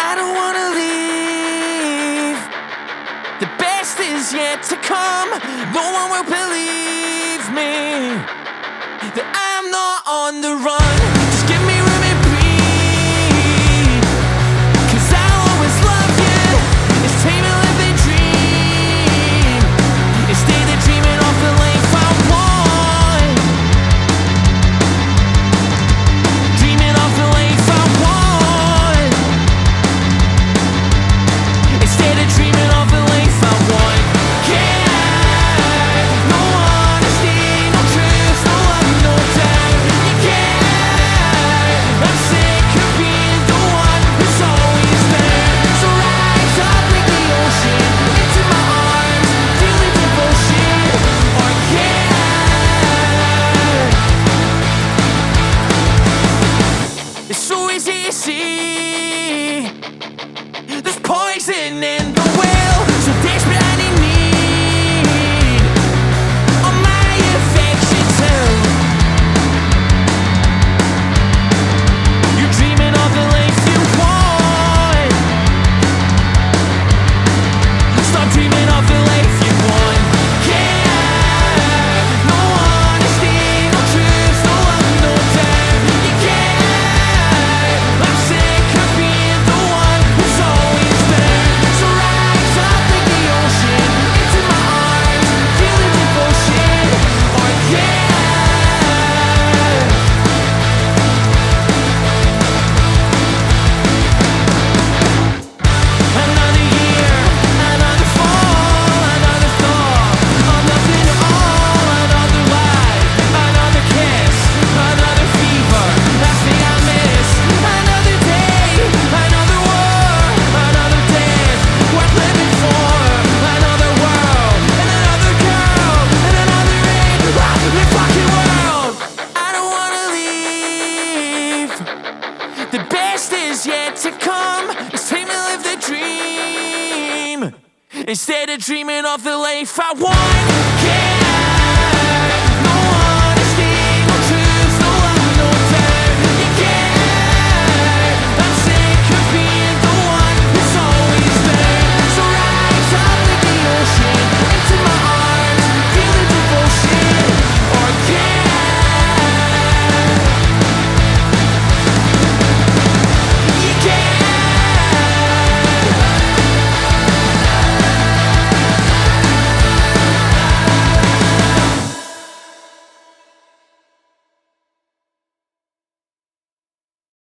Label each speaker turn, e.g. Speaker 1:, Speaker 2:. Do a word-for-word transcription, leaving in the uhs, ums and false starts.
Speaker 1: I don't wanna leave. The best is yet to come. No one will believe me that I'm not on the run. Just give me room and breathe, 'cause I'll always love you. It's time to live the dream, instead of dreaming of the life I want. Dreaming of the life I want, instead of dreaming of the life I want. Yeah, no honesty, no truth, no love, no doubt. You can't. I'm sick of being the one who's always there. So rise up like the ocean, into my arms, feeling devotion. Or yeah, it's so easy to see. There's poison in the well, so desperate I need all my affection too. You're dreaming of the life you want. Stop dreaming of the life you want. Yeah, no honesty, no truth, no love, no doubt. You can't. I'm sick of being the one who's always there. So rise up like the ocean, into my arms, feeling devotion. Or yeah, another year, another fall, another thought of nothing at all, another lie, another kiss, another fever, last thing I miss. Another day, another war, another death, worth living for. Another world, and another girl, and another end. The fucking world. I don't wanna leave. The best is yet to come. It's time to live the dream, instead of dreaming of the life I want. Yeah.